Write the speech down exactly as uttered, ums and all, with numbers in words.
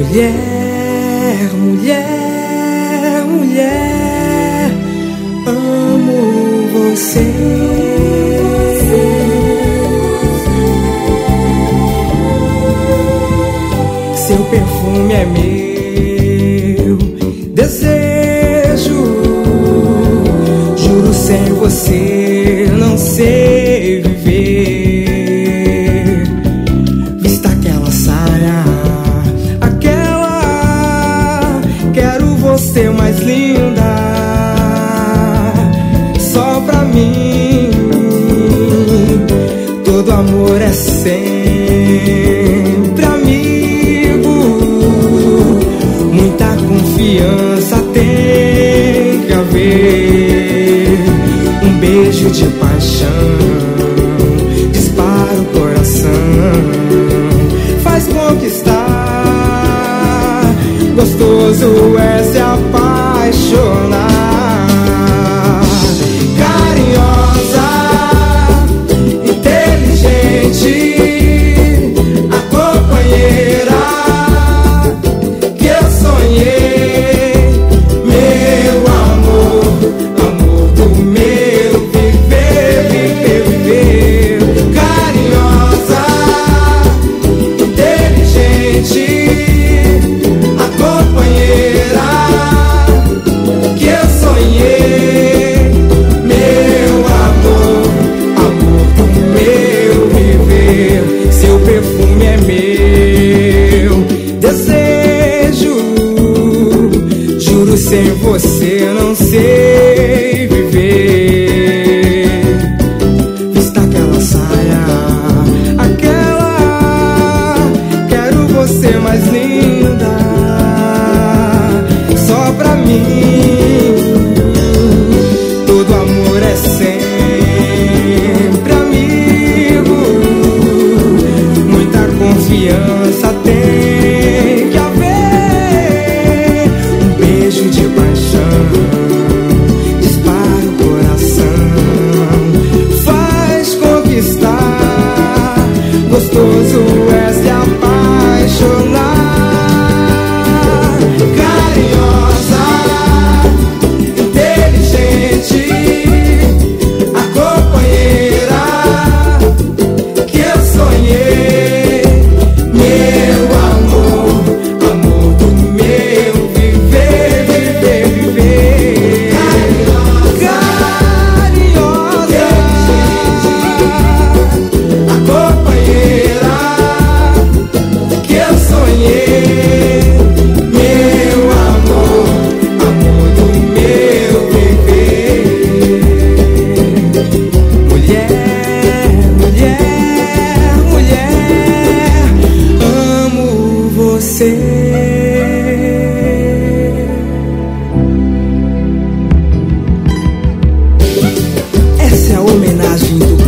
Mulher, mulher, mulher, amo você. Seu perfume é meu desejo. Juro, sem você não sei viver. Vista aquela saia, aquela, quero você mais linda, só pra mim. Todo amor é sempre amigo, muita confiança tem que haver. Um beijo de paixão dispara o coração, faz conquistar. Gostoso é se apaixonar. Carinhosa, inteligente, a companheira que eu sonhei. Meu amor, amor do meu viver, viver, viver. Carinhosa, inteligente, a companheira que eu sonhei. Meu amor, amor do meu viver. Seu perfume é meu desejo. Juro, sem você não sei viver. Vista aquela saia, aquela, quero você mais linda, só pra mim. Todo amor é sempre amigo, muita confiança tem que haver. Um beijo de paixão dispara o coração, faz conquistar. Gostoso é se apaixonar. Carinhosa, inteligente, a companheira que eu sonhei. Meu amor, amor do meu viver, viver, viver. Carinhosa, a companheira que eu sonhei. Meu amor, amor do meu viver. Mulher, mulher, mulher, amo você. Essa é a homenagem do